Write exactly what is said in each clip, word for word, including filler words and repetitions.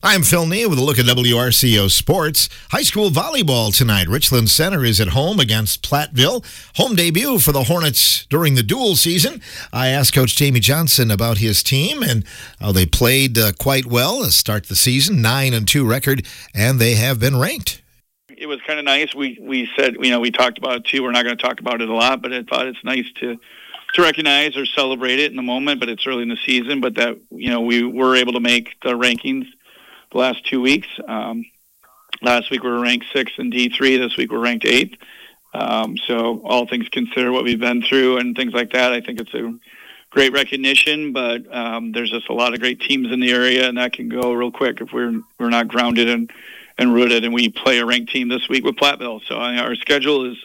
I'm Phil Nee with a look at W R C O Sports. High school volleyball tonight. Richland Center is at home against Platteville. Home debut for the Hornets during the dual season. I asked Coach Jamie Johnson about his team and how they played uh, quite well to start the season. nine and two record, and they have been ranked. It was kind of nice. We we said, you know, we talked about it too. We're not going to talk about it a lot, but I thought it's nice to to recognize or celebrate it in the moment, but it's early in the season. But that, you know, we were able to make the rankings the last two weeks. Um, last week we were ranked sixth in D three. This week we're ranked eighth. Um, so all things considered, what we've been through and things like that, I think it's a great recognition. But um, there's just a lot of great teams in the area, and that can go real quick if we're we're not grounded and, and rooted. And we play a ranked team this week with Platteville. So I, our schedule is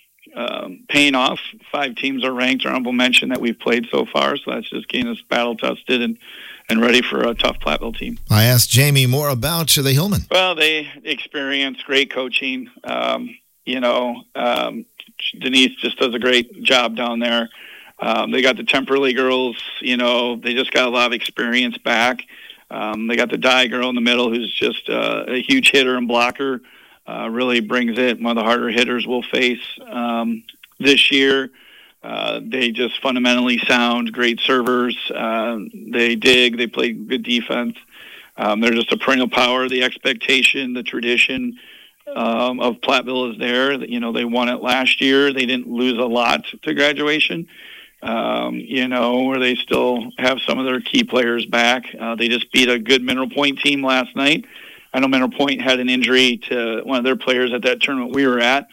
um, paying off. Five teams are ranked. Honorable mention that we've played so far. So that's just getting us battle tested and and ready for a tough Platteville team. I asked Jamie more about the Hillman. Well, they experience great coaching. Um, you know, um, Denise just does a great job down there. Um, they got the Temperley girls. You know, they just got a lot of experience back. Um, they got the Dye girl in the middle who's just uh, a huge hitter and blocker. Uh, really brings it. One of the harder hitters we'll face um, this year. Uh, they just fundamentally sound, great servers. Uh, they dig. They play good defense. Um, they're just a perennial power. The expectation, the tradition um, of Platteville is there. You know, they won it last year. They didn't lose a lot to graduation, um, you know, where they still have some of their key players back. Uh, they just beat a good Mineral Point team last night. I know Mineral Point had an injury to one of their players at that tournament we were at.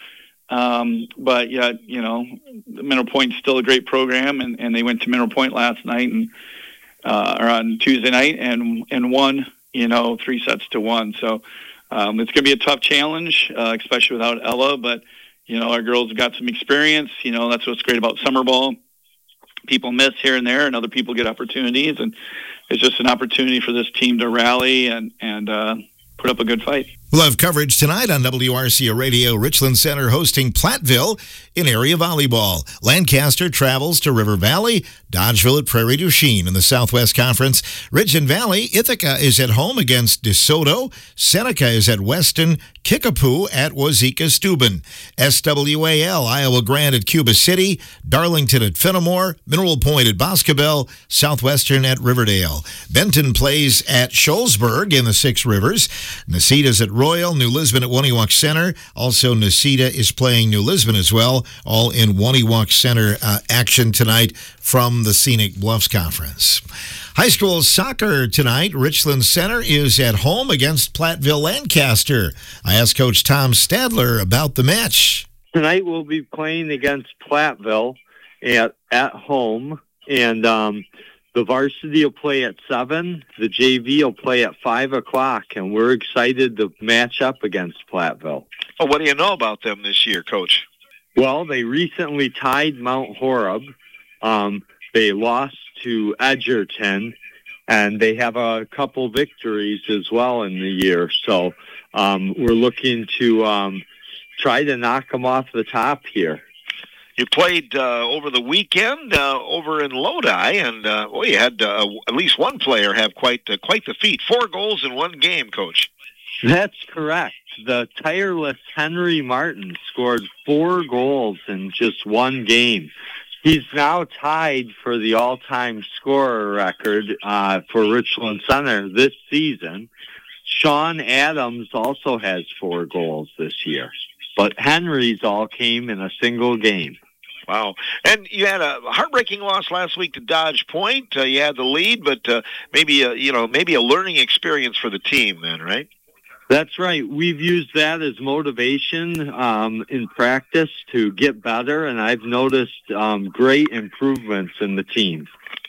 Um, but yet, you know, Mineral Point's still a great program, and, and they went to Mineral Point last night and uh, or on Tuesday night and and won, you know, three sets to one. So um, it's going to be a tough challenge, uh, especially without Ella. But you know, our girls have got some experience. You know, that's what's great about summer ball. People miss here and there, and other people get opportunities, and it's just an opportunity for this team to rally and and uh, put up a good fight. We'll have coverage tonight on W R C O Radio. Richland Center hosting Platteville in area volleyball. Lancaster travels to River Valley. Dodgeville at Prairie du Chien in the Southwest Conference. Ridge and Valley, Ithaca is at home against DeSoto. Seneca is at Weston. Kickapoo at Wazeeka-Steuben. S W A L, Iowa Grande at Cuba City. Darlington at Fenimore. Mineral Point at Boscobel. Southwestern at Riverdale. Benton plays at Sholsburg in the Six Rivers. Neceda's at Royal, New Lisbon at Waniwak Center. Also, Necedah is playing New Lisbon as well, all in Waniwak Center uh, action tonight from the Scenic Bluffs Conference. High school soccer tonight. Richland Center is at home against Platteville Lancaster. I asked Coach Tom Stadler about the match. Tonight we'll be playing against Platteville at, at home, and um, the varsity will play at seven. The J V will play at five o'clock, and we're excited to match up against Platteville. Oh, what do you know about them this year, Coach? Well, they recently tied Mount Horeb. Um, they lost to Edgerton, and they have a couple victories as well in the year. So um, we're looking to um, try to knock them off the top here. You played uh, over the weekend uh, over in Lodi, and uh, well, you had uh, at least one player have quite uh, quite the feat. Four goals in one game, Coach. That's correct. The tireless Henry Martin scored four goals in just one game. He's now tied for the all-time scorer record uh, for Richland Center this season. Sean Adams also has four goals this year, but Henry's all came in a single game. Wow. And you had a heartbreaking loss last week to Dodge Point. Uh, you had the lead, but uh, maybe a, you know, maybe a learning experience for the team then, right? That's right. We've used that as motivation um, in practice to get better, and I've noticed um, great improvements in the team.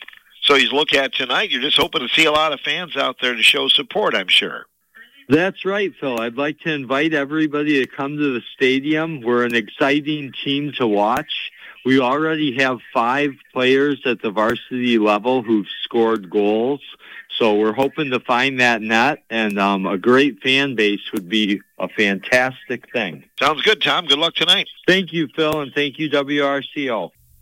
So you look at tonight, you're just hoping to see a lot of fans out there to show support, I'm sure. That's right, Phil. I'd like to invite everybody to come to the stadium. We're an exciting team to watch. We already have five players at the varsity level who've scored goals. So we're hoping to find that net, and um, a great fan base would be a fantastic thing. Sounds good, Tom. Good luck tonight. Thank you, Phil, and thank you, W R C O.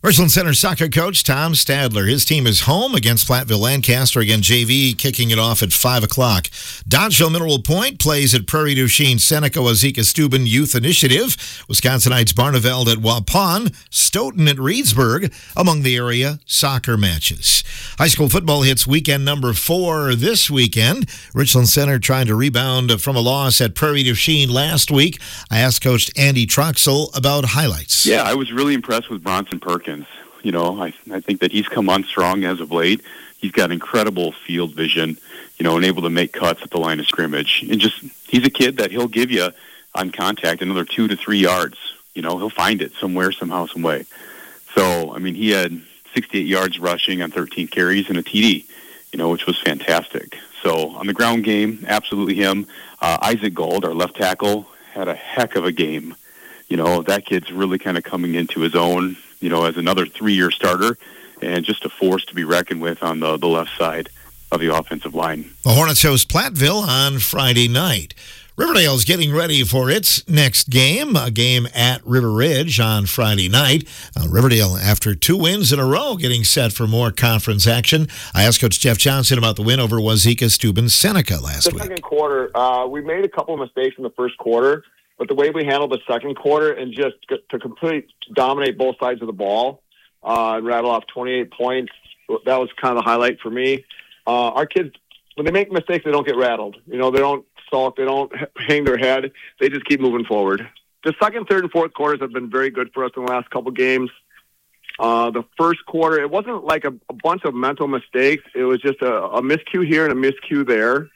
Richland Center soccer coach Tom Stadler. His team is home against Platteville Lancaster. Again, J V kicking it off at five o'clock. Dodgeville Mineral Point plays at Prairie du Chien Seneca Wazeeka Steuben Youth Initiative. Wisconsinites Barneveld at Waupun. Stoughton at Reedsburg among the area soccer matches. High school football hits weekend number four this weekend. Richland Center trying to rebound from a loss at Prairie du Chien last week. I asked Coach Andy Troxel about highlights. Yeah, I was really impressed with Bronson Perkins. You know, I, I think that he's come on strong as of late. He's got incredible field vision, you know, and able to make cuts at the line of scrimmage. And just, he's a kid that he'll give you on contact another two to three yards. You know, he'll find it somewhere, somehow, some way. So, I mean, he had sixty-eight yards rushing on thirteen carries and a T D, you know, which was fantastic. So, on the ground game, absolutely him. Uh, Isaac Gold, our left tackle, had a heck of a game. You know, that kid's really kind of coming into his own, you know, as another three-year starter and just a force to be reckoned with on the, the left side of the offensive line. The Hornets host Platteville on Friday night. Riverdale's getting ready for its next game, a game at River Ridge on Friday night. Uh, Riverdale, after two wins in a row, getting set for more conference action. I asked Coach Jeff Johnson about the win over Wazeeka Steuben Seneca last the week. The second quarter, uh, we made a couple of mistakes in the first quarter, but the way we handled the second quarter and just to completely dominate both sides of the ball uh, and rattle off twenty-eight points, that was kind of the highlight for me. Uh, our kids, when they make mistakes, they don't get rattled. You know, they don't sulk, they don't hang their head. They just keep moving forward. The second, third, and fourth quarters have been very good for us in the last couple games. Uh, the first quarter, it wasn't like a, a bunch of mental mistakes. It was just a, a miscue here and a miscue there.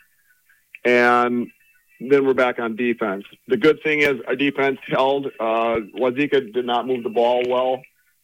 And then we're back on defense. The good thing is our defense held. Uh, Wazeeka did not move the ball well.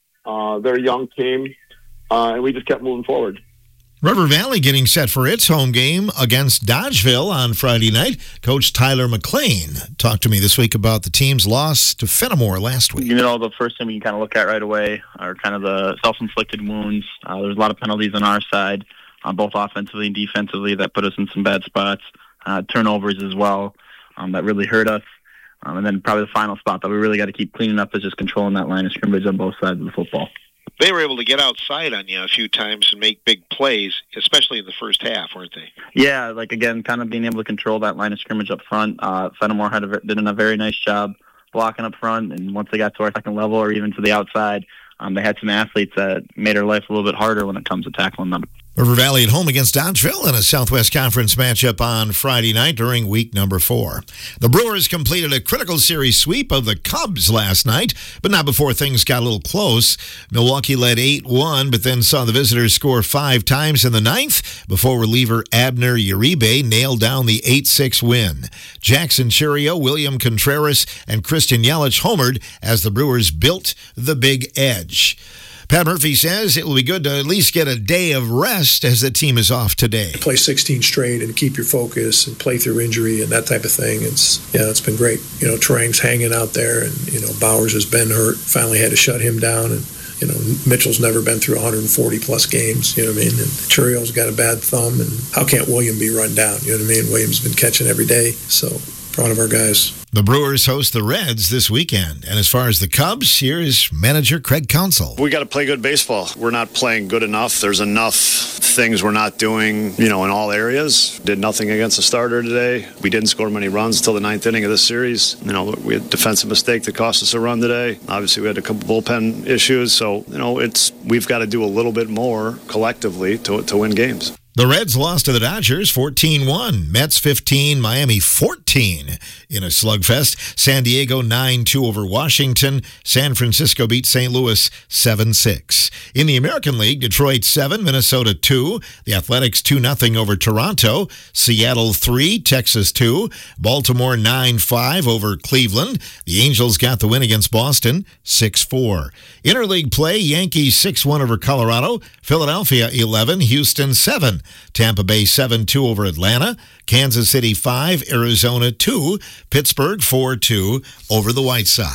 Uh, they're a young team, uh, and we just kept moving forward. River Valley getting set for its home game against Dodgeville on Friday night. Coach Tyler McLean talked to me this week about the team's loss to Fenimore last week. You know, the first thing we can kind of look at right away are kind of the self-inflicted wounds. Uh, there's a lot of penalties on our side, uh, both offensively and defensively, that put us in some bad spots. Uh, turnovers as well, um, that really hurt us. Um, and then probably the final spot that we really got to keep cleaning up is just controlling that line of scrimmage on both sides of the football. They were able to get outside on you a few times and make big plays, especially in the first half, weren't they? Yeah, like, again, kind of being able to control that line of scrimmage up front. Uh, Fenimore had a, did a very nice job blocking up front, and once they got to our second level or even to the outside, um, they had some athletes that made our life a little bit harder when it comes to tackling them. River Valley at home against Dodgeville in a Southwest Conference matchup on Friday night during week number four. The Brewers completed a critical series sweep of the Cubs last night, but not before things got a little close. Milwaukee led eight one, but then saw the visitors score five times in the ninth before reliever Abner Uribe nailed down the eight six win. Jackson Chirio, William Contreras, and Christian Yelich homered as the Brewers built the big edge. Pat Murphy says it will be good to at least get a day of rest as the team is off today. Play sixteen straight and keep your focus and play through injury and that type of thing. It's yeah, it's been great. You know, Terang's hanging out there, and you know Bowers has been hurt. Finally had to shut him down, and you know Mitchell's never been through one hundred forty plus games. You know what I mean? And Churio's got a bad thumb, and how can't William be run down? You know what I mean? William's been catching every day, so proud of our guys. The Brewers host the Reds this weekend. And as far as the Cubs, here is manager Craig Counsell. We got to play good baseball. We're not playing good enough. There's enough things we're not doing, you know, in all areas. Did nothing against the starter today. We didn't score many runs until the ninth inning of this series. You know, we had a defensive mistake that cost us a run today. Obviously, we had a couple bullpen issues. So, you know, it's we've got to do a little bit more collectively to to win games. The Reds lost to the Dodgers fourteen one. Mets fifteen, Miami fourteen in a slugfest. San Diego nine two over Washington. San Francisco beat Saint Louis seven six. In the American League, Detroit seven, Minnesota two. The Athletics two nothing over Toronto. Seattle three, Texas two. Baltimore nine five over Cleveland. The Angels got the win against Boston six four. Interleague play, Yankees six one over Colorado. Philadelphia eleven, Houston seven. Tampa Bay seven two over Atlanta. Kansas City five, Arizona two. Pittsburgh four two over the White Sox.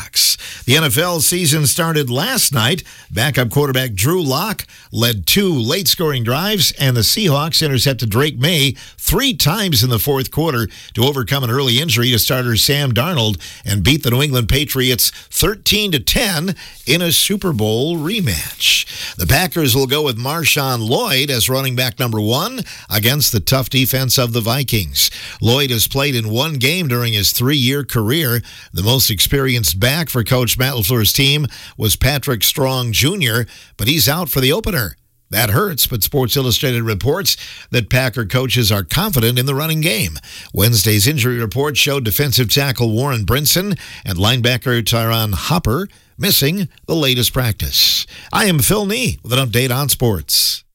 The N F L season started last night. Backup quarterback Drew Lock led two late-scoring drives, and the Seahawks intercepted Drake May three times in the fourth quarter to overcome an early injury to starter Sam Darnold and beat the New England Patriots thirteen to ten in a Super Bowl rematch. The Packers will go with Marshawn Lloyd as running back number one against the tough defense of the Vikings. Lloyd has played in one game during his three-year career. The most experienced back for Coach Matt LaFleur's team was Patrick Strong Junior, but he's out for the opener. That hurts, but Sports Illustrated reports that Packer coaches are confident in the running game. Wednesday's injury report showed defensive tackle Warren Brinson and linebacker Tyron Hopper missing the latest practice. I am Phil Nee with an update on sports.